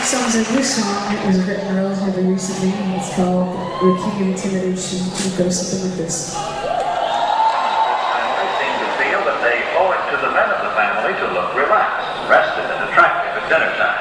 songs like this song was written relatively recently, and it's called The King of Intimidation, and it goes something like this. They seem to feel that they owe it to the men of the family to look relaxed, rested, and attractive at dinner time.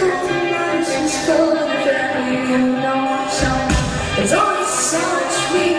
There's only so much we